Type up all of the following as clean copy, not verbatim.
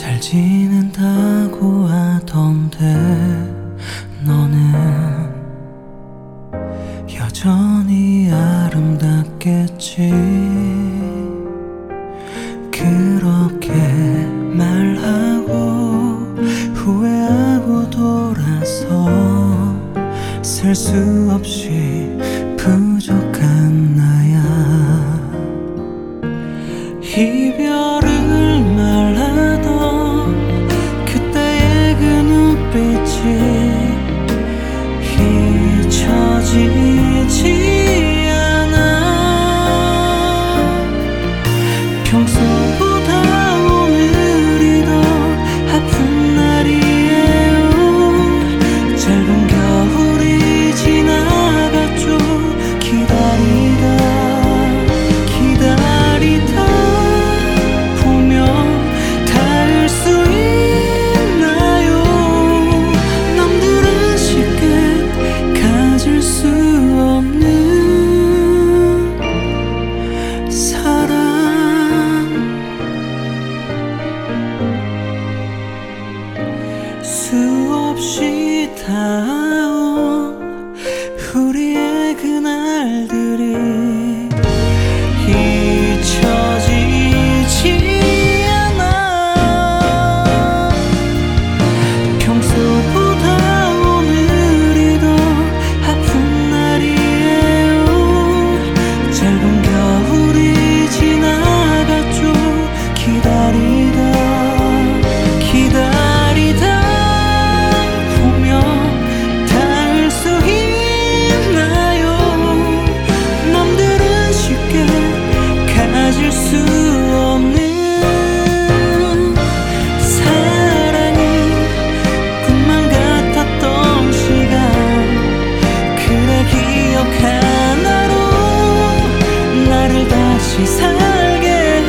잘 지낸다고 하던데 너는 여전히 아름답겠지. 그렇게 말하고 후회하고 돌아서 셀 수 없이 부족한 나야. 이별을 말하던 그때의 그 눈빛이 잊혀지지 않아. 평소보다 오늘이 더 아픈 날이에요. 짧은 겨울이 지나갔죠. 기다리다 보면 닿을 수 있나요? 남들은 쉽게 가질 수 없는 사랑. 수없이 닿아온 우리의 그날들이 잊혀지지 않아. 평소보다 오늘이 더 아픈 날이에요. 짧은 겨울이 지나갔죠. 기다리다 보면 닿을 수 있나요? 남들은 쉽게 가질 수 없는 사랑이 꿈만 같았던 시간. 그래 기억하나로 나를 다시 살게 해.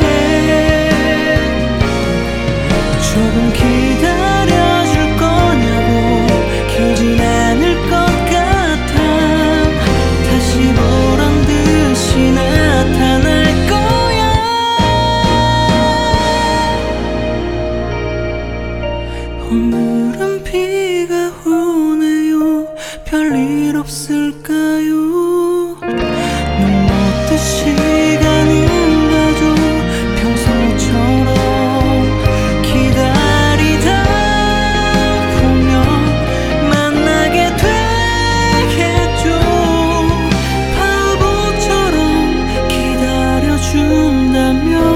조금 기다려줄 거냐고. 길진 않을 것 같아. 다시 보란 듯이 나타날 거야. 오늘은 비가 오네요. 별일 없을까요? 눈 못뜰 시간은 가죠. 평소처럼 기다리다 보면 만나게 되겠죠. 바보처럼 기다려준다면